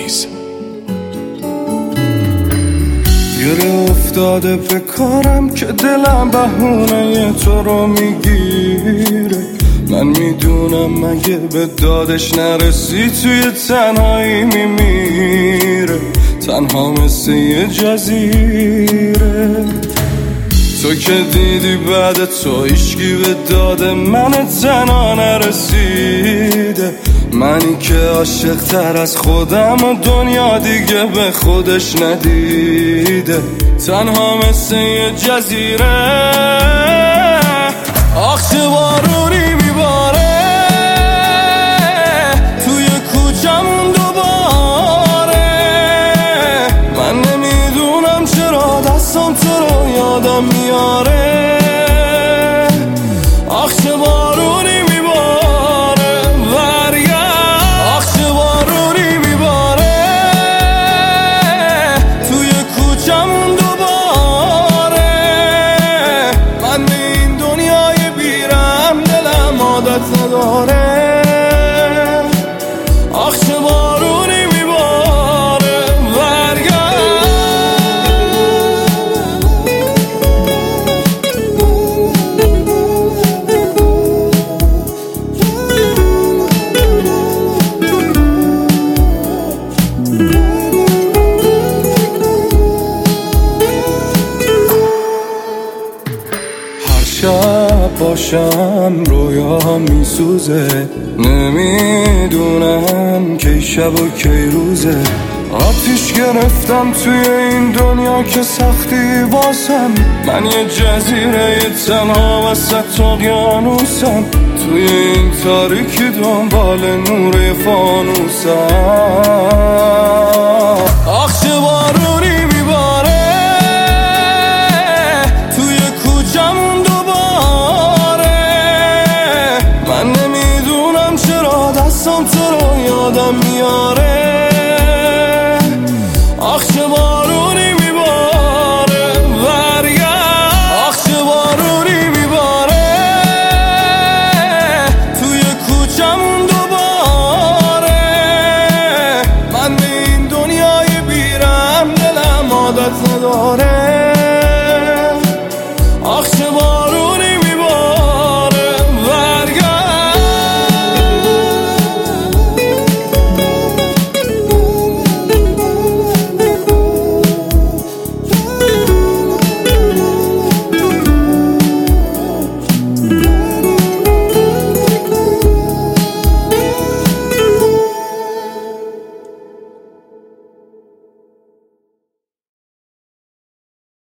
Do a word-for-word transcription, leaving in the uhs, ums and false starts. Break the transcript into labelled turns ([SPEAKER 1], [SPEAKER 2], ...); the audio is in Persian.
[SPEAKER 1] نیز.
[SPEAKER 2] گره افتاده به کارم که دلم بهونه تو رو میگیره. من میدونم مگه به دادش نرسی توی تنهایی میمیره. تنها مثل یه جزیره. تو که دیدی بعد تو هیچکی به داد من تنها نرسیده. منی که عاشق تر از خودم و دنیا دیگه به خودش ندیده. تنها مثل یه جزیره. آخ چه بارونی میباره توی کوچمون دوباره. من نمیدونم چرا دستم تو رو یادم میاره. آخ چه بارونی میباره برگرد. آخ چه بارونی میباره توی کوچمون دوباره. من به این دنیای بیرم دلم عادت نداره. آخ چه بارونی میباره برگرد. هر شب باشم رویاهم میسوزه. نمیدونم کی شب و کی روزه. آتیش گرفتم توی این دنیا که سختی واسم. من یه جزیره تنها وسط اقیانوسم. توی این تاریکی دنبال نور فانوسم. آخ چه بارونی میباره توی کوچمون دوباره. من نمیدونم چرا دستم تو رو یادم